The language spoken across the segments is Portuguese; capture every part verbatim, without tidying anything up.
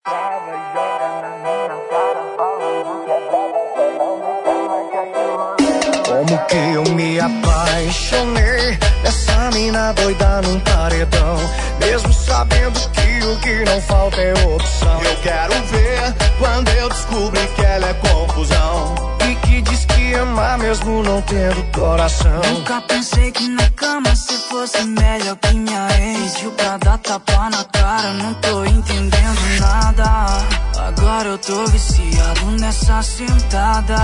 Como que eu me apaixonei nessa mina doida num paredão, mesmo sabendo que o que não falta é opção. Eu quero ver quando eu descobri que ela é confusão e que diz que ama mesmo não tendo coração. Nunca pensei que na cama cê fosse melhor que minha ex. Pediu pra dar tapa na cara, não tô entendendo nada. Agora eu tô viciado nessa sentada.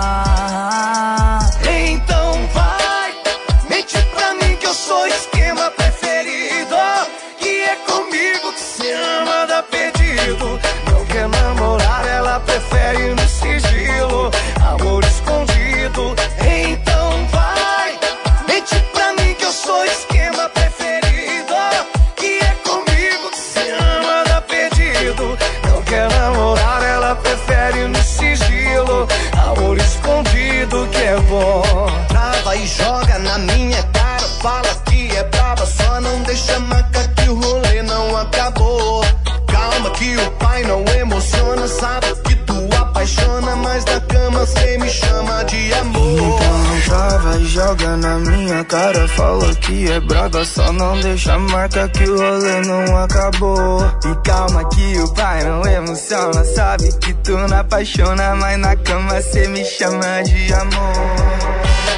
Então vai, mente pra mim que eu sou esquema preferido, que é comigo que cê ama dar pedido. Não quer namorar, ela prefere no sigilo, amor escondido. Então vai, mente pra mim que eu sou esquema preferido, que é comigo que cê ama dar pedido. Não quer namorar, ela prefere no sigilo, amor escondido que é bom. Trava e joga na minha cara, fala que é brava, só não deixa marca que o rolê não acabou. Calma que o pai não emociona, sabe que tu apaixona, mas na cama cê me chama de amor. Então trava e joga na minha cara, fala que é brava, só não deixa marca que o rolê não acabou. E calma que o pai não emociona, sabe que tu não apaixona, mas na cama cê me chama de amor.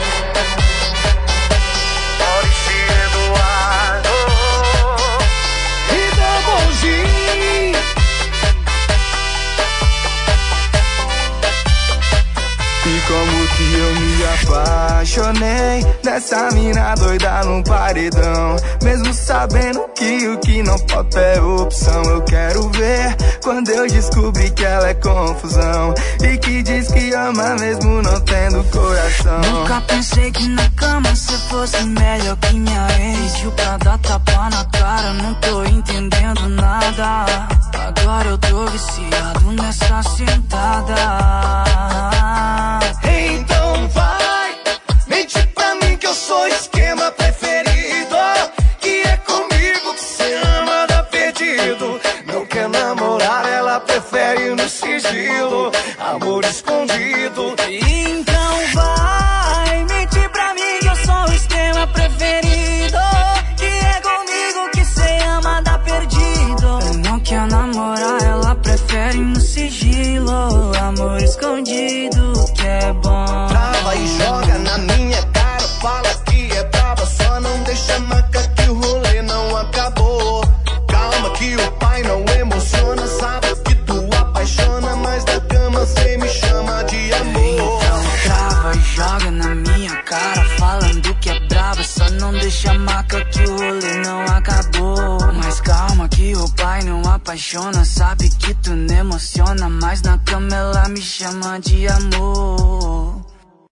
E como que eu me apaixonei nessa mina doida num paredão, mesmo sabendo que o que não falta é opção. Eu quero ver quando eu descobri que ela é confusão e que diz que ama mesmo não tendo coração. Nunca pensei que na cama cê fosse melhor que minha ex. Pediu pra dar tapa na cara, não tô entendendo nada. Agora eu tô viciado nessa sentada. Então vai, mente pra mim que eu sou esquema preferido, que é comigo que cê ama dar pedido. Não quer namorar, ela prefere no sigilo, amor escondido. Então vai, mente pra mim que eu sou o esquema preferido, que é comigo que cê ama dar perdido. Não quer namorar, ela prefere no sigilo, amor escondido que é bom. Trava e joga na minha cara, fala que é brava, só não deixa marca que o rolê não acabou. Calma que o pai não emociona, sabe que tu apaixona, mas na cama cê me chama de amor. Então trava e joga na minha cara, falando que é brava, só não deixa marca que o rolê não acabou. Mas calma que o pai não apaixona, sabe que tu não emociona, mas na cama ela me chama de amor.